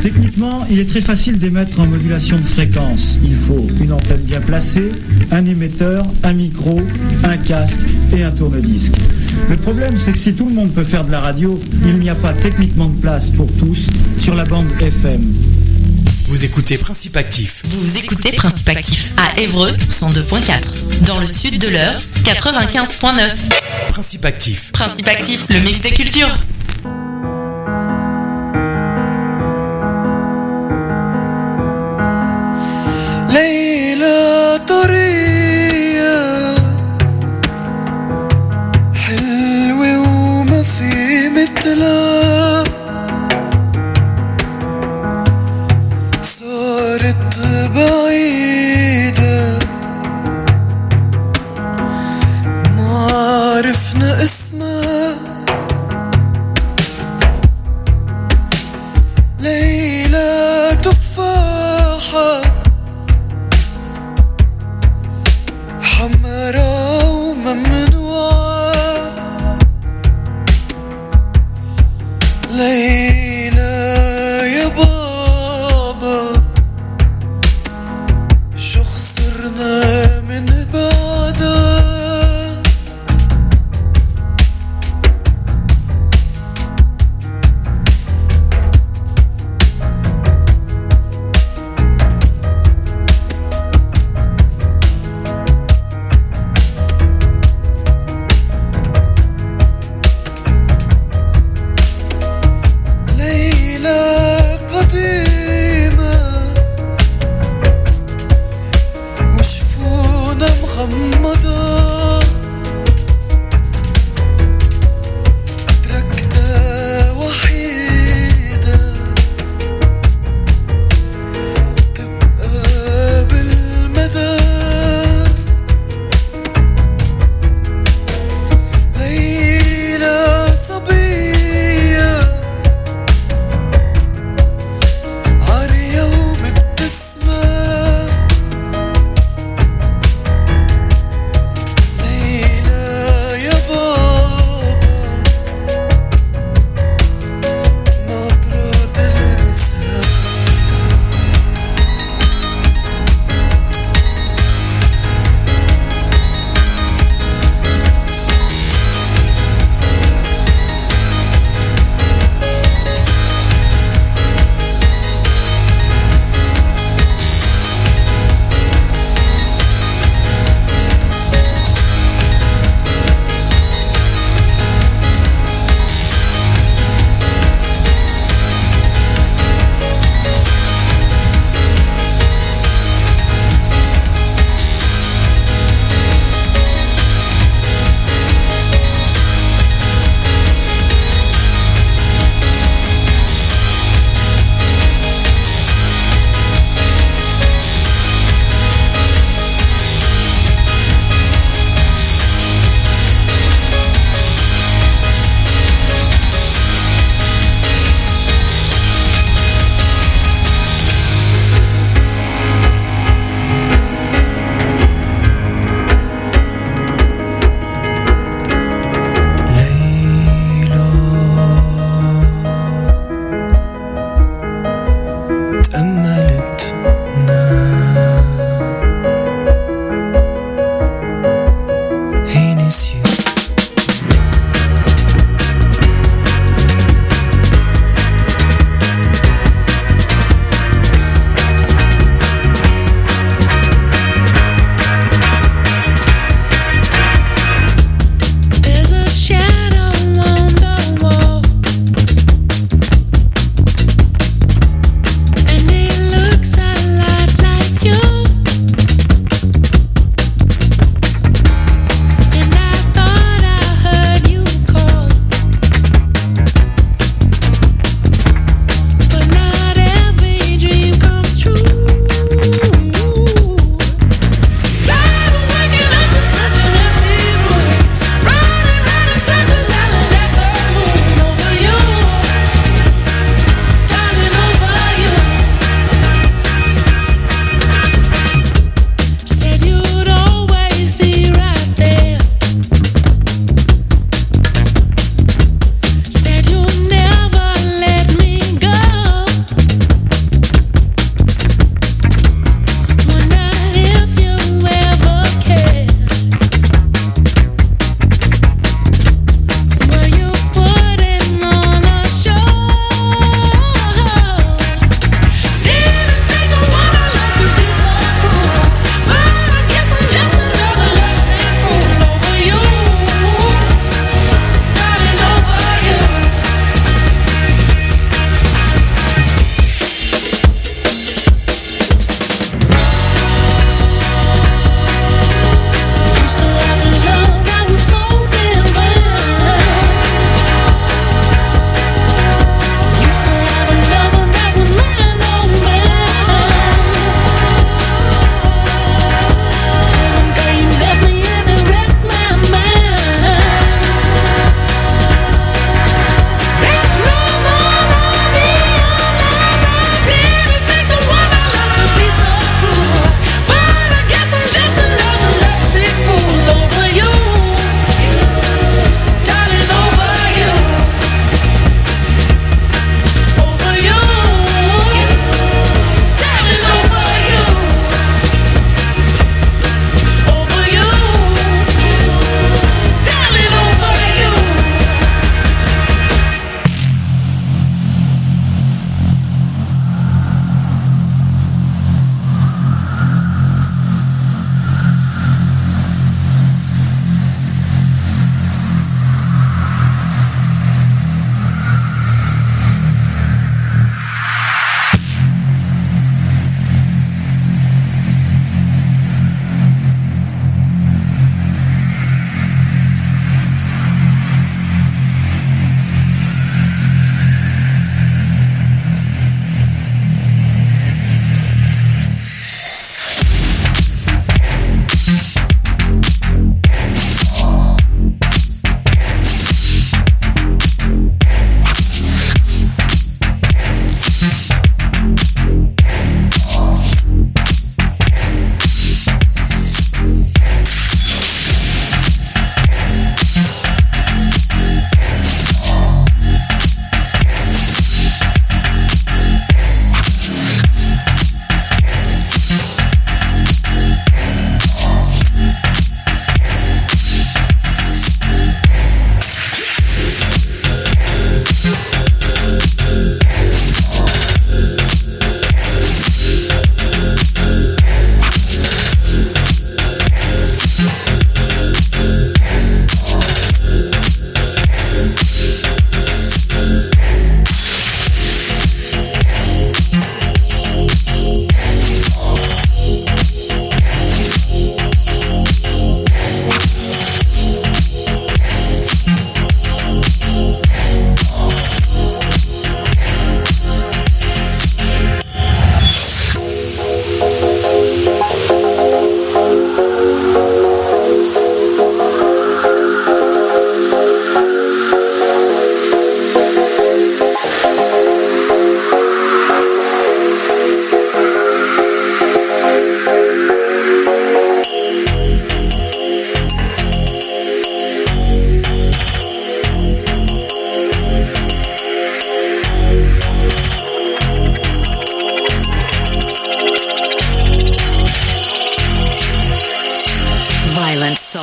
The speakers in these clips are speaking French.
Techniquement, il est très facile d'émettre en modulation de fréquence. Il faut une antenne bien placée, un émetteur, un micro, un casque et un tourne-disque. Le problème, c'est que si tout le monde peut faire de la radio, il n'y a pas techniquement de place pour tous sur la bande FM. Vous écoutez Principe Actif. Vous écoutez Principe Actif à Évreux 102.4. Dans le sud de l'Eure 95.9. Principe Actif. Principe Actif, le mix des cultures. ليلة طرية حلوة وما في مثلها صارت بعيدة ما عرفنا اسمها ليلة تفاحة حمرا وممنوعة ليلى يا بابا شو خسرنا من بعدها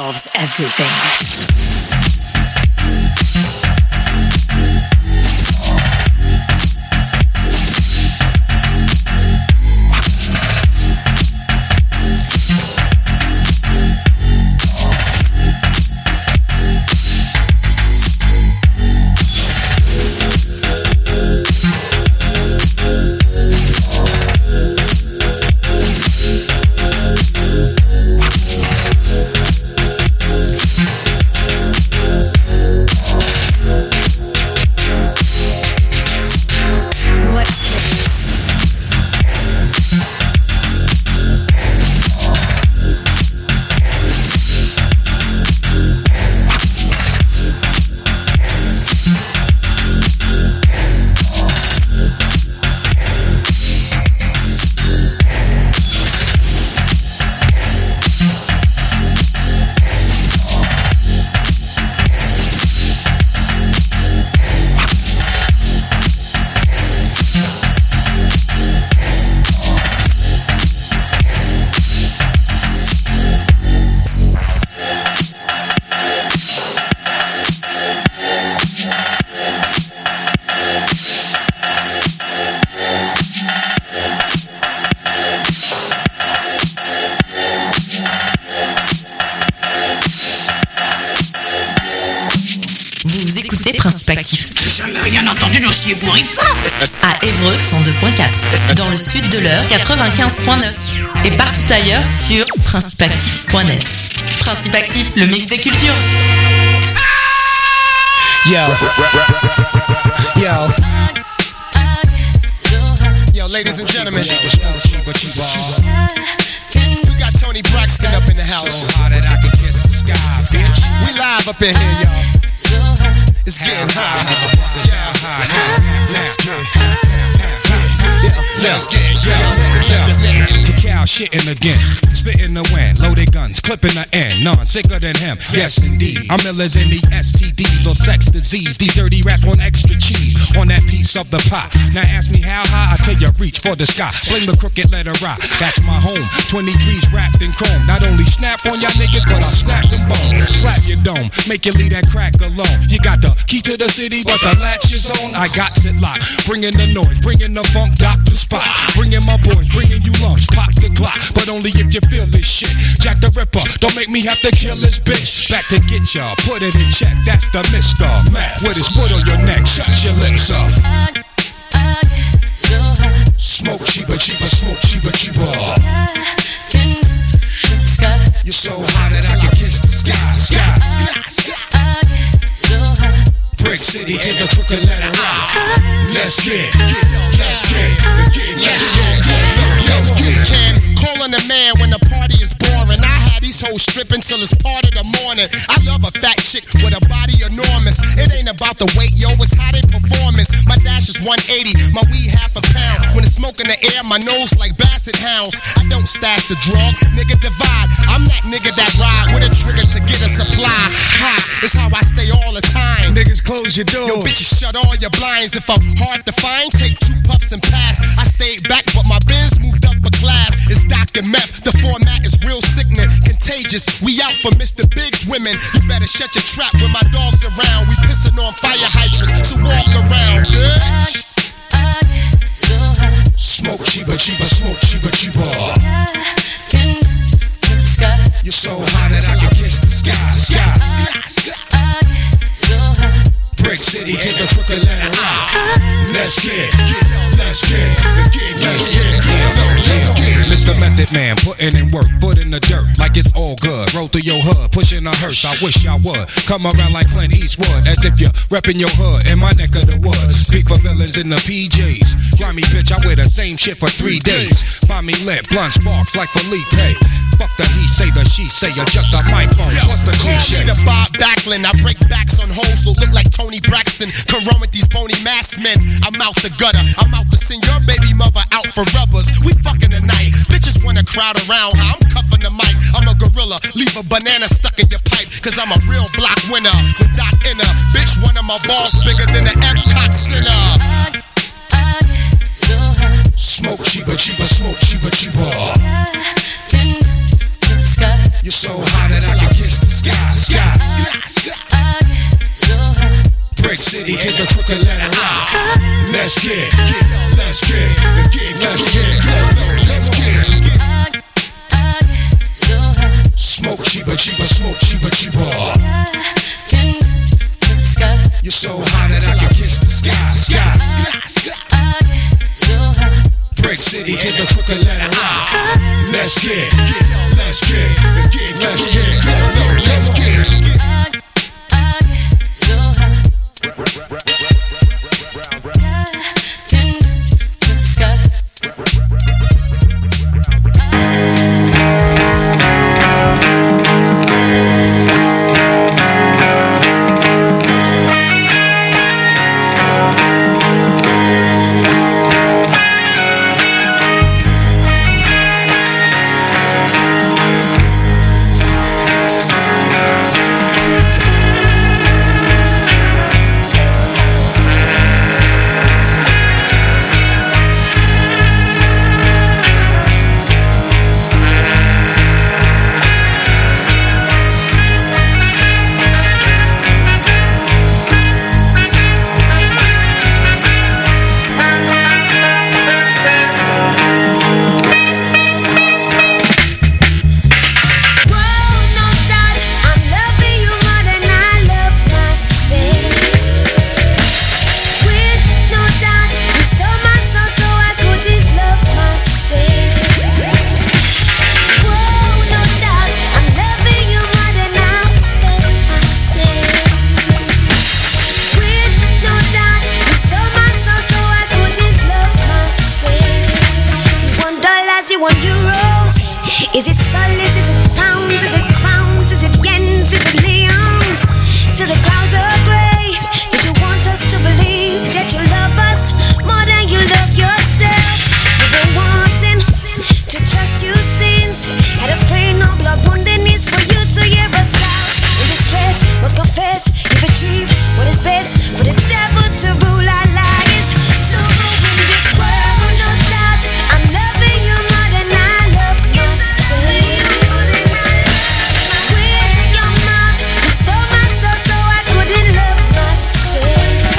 solves everything. Principe Actif. J'ai jamais rien entendu d'aussi ébouriffant. À Évreux 102.4. Dans le sud de l'heure 95.9. Et partout ailleurs sur principeactif.net. Principe Actif, le mix des cultures. Yo, ladies and gentlemen. We got Tony Braxton up in the house. We live up in here, y'all. It's getting hot. Let's get the cow shitting again, spitting the wind, loaded guns, clipping the end, none sicker than him. Yes indeed, I'm illers in the STDs or sex disease. These dirty rats want extra cheese on that piece of the pie. Now ask me how high, I tell you reach for the sky. Fling the crooked letter rock, that's my home. 23's wrapped in chrome. Not only snap on y'all niggas, but I'll snap them bones. Slap your dome, make you leave that crack alone. You got the key to the city, but the latch is on. I got it locked, bringing the noise, bringing the funk, Dr. Spot. Bringing my boys, bringing you lumps, pop the Glock, but only if you feel this shit. Jack the Ripper, don't make me have to kill this bitch. Back to get y'all, put it in check, that's the Mr. Mac. With his foot on your neck, shut your lips up. Smoke cheaper, cheaper, smoke cheaper, cheaper. You're so hot that I can kiss the sky, Brick City to the crooked letter rock. Let's get. Calling a man when the party is boring. I had these hoes stripping till it's part of the morning. I love a fat chick with a body enormous. It ain't about the weight, yo, it's how they performance. My dash is 180, my weed half a pound. When it's smoke in the air, my nose like basset hounds. I don't stash the drug, nigga divide. I'm that nigga that ride with a trigger to get a supply. Ha, it's how I stay all the time. Niggas close your doors. Yo, bitches shut all your blinds. If I'm hard to find, take 2 puffs and pass. I stayed back, but my biz moved up a class. It's Dr. Meth, the format is real sickening, contagious. We out for Mr. Big's women. You better shut your trap when my dog's around. We pissing on fire hydrants, so walk around, bitch. Smoke cheaper, cheaper, smoke cheaper, cheaper. You're so hot that I can kiss the sky. Brick City to the crooked letter rock. Let's get. Mr. Method Man, putting in work, foot in the dirt, like it's all good. Roll through your hood, pushing a hearse. I wish y'all would come around like Clint Eastwood, as if you're repping your hood in my neck of the woods. Speak for villains in the PJs. Grimy bitch, I wear the same shit for 3 days. Find me lit, blunt sparks like Felipe. Fuck the he say, the she say, adjust the microphone. What's the cliche? Call me the Bob Backlund. I break backs on hoes who look like Tony Braxton. Come run with these bony masked men. I'm out the gutter. I'm out to send your baby mother out for rubbers. We fucking tonight. Bitches wanna crowd around. How I'm cuffing the mic. I'm a gorilla. Leave a banana stuck in your pipe. Cause I'm a real block winner. With Doc Inner. Bitch, one of my balls bigger than the Epcot Center. Smoke cheaper, cheaper, smoke cheaper, cheaper. You're so hot that I can kiss the sky. Brick City to the crooked letter out. Let's get. Smoke cheaper, smoke cheaper. You're so hot that I can kiss the sky. Brick City to the crooked letter out. Let's get. Is it dollars? Is it pounds? Is it crowns? Is it yens? Is it leons? Still the clouds are grey. Did you want us to believe that you love us more than you love yourself? We've been wanting to trust you since. Had us praying on blood wounded knees for you to hear us out. In distress, must confess you've achieved what is best for the devil to rule our lives. To ruin this world, no doubt. I'm loving you more than I love myself. With your mouth, you stole my soul so I couldn't love myself.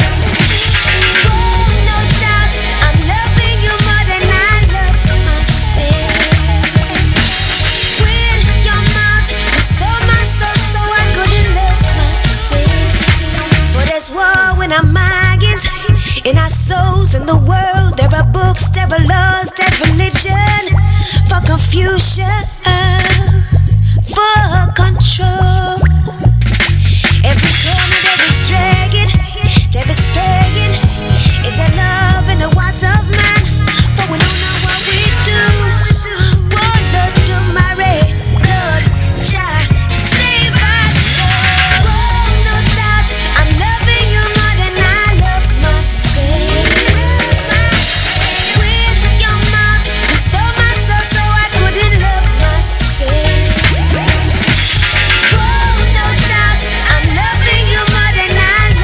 Oh, no doubt. I'm loving you more than I love myself. With your mouth, you stole my soul so I couldn't love myself. For there's war in our minds, in our souls, in the world. There are books, there are laws, there's religion for confusion, for control. Every corner there is dragon, there is pagan. Is there love in the words of man? For we don't know what we do. Oh Lord, do my ray, Lord, child, save us. Oh, no doubt, I'm loving you more than I love myself. With your mouth, you stole my soul so I couldn't love myself. Oh, no doubt, I'm loving you more than I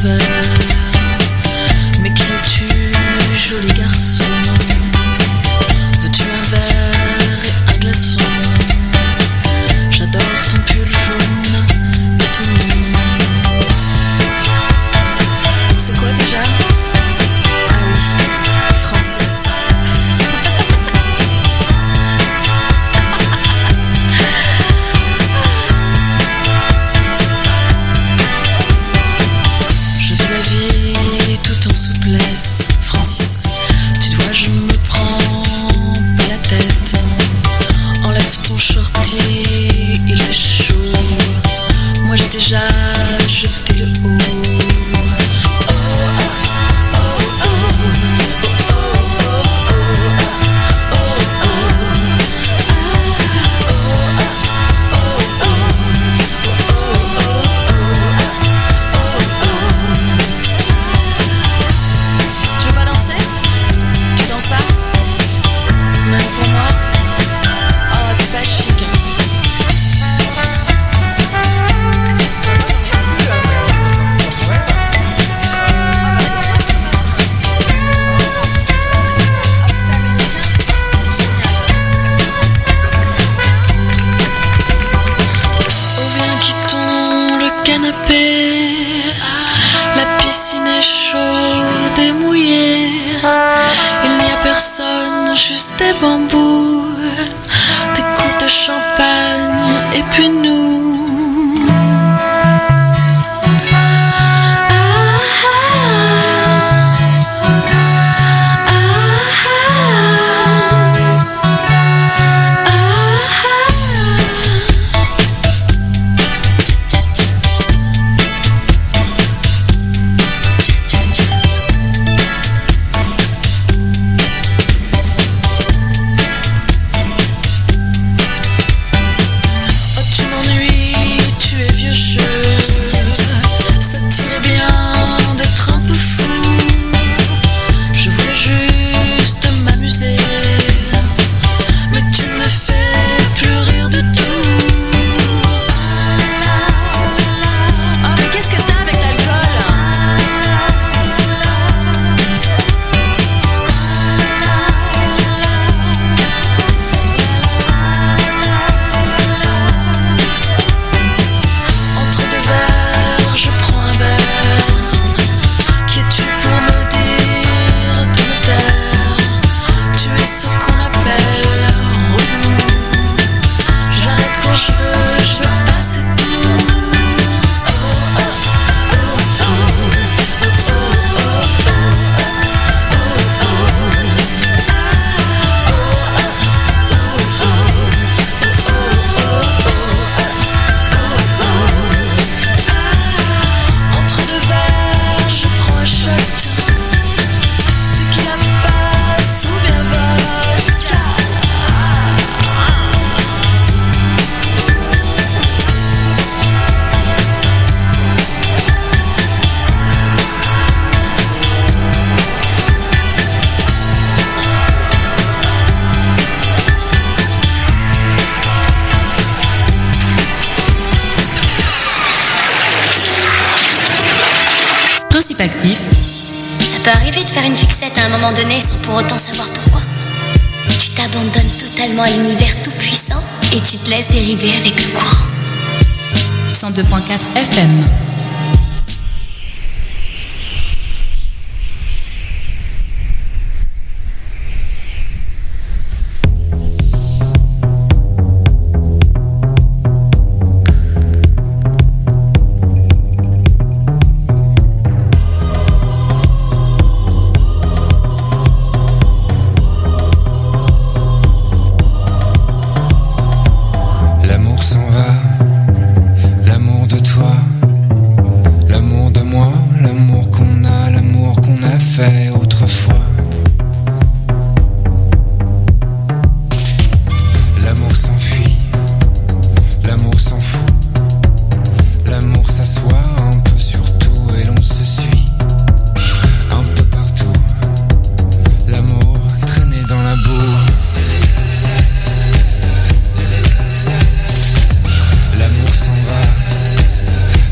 verre. Mais qui es-tu, joli garçon? Veux-tu un verre et un glaçon? J'adore ton pull jaune et tout mignon. C'est quoi déjà? Ah oui, Francis. Je vis la vie tout en souplesse. Francis, tu vois, je ne me prends pas la tête. Enlève ton shorty, il fait chaud. Moi j'ai déjà jeté le haut. Tu veux pas danser? Tu danses pas? Même pour moi? Oh, t'es pas chic. Oh, viens, quittons le canapé. La piscine est chaude et mouillée. Il n'y a personne, juste des bambous, des coups de champagne et puis nous. Oh, tu m'ennuies, tu es vieux jeu. Ça t'irait bien d'être un peu fou. Je voulais juste m'amuser, mais tu ne me fais plus rire du tout. Oh, mais qu'est-ce que t'as avec l'alcool? Entre deux verres, je prends un verre. Qui es-tu pour me dire de me taire? Tu es ce qu'on appelle relou. J'arrête quand je veux pas, c'est tout. Entre deux verres, je prends un shot. Tequila passe ou bien vodka. Principe actif, Ça peut arriver de faire une fixette à un moment donné sans pour autant savoir pourquoi. Tu t'abandonnes totalement à l'univers tout puissant et tu te laisses dériver avec le courant. 102.4 FM.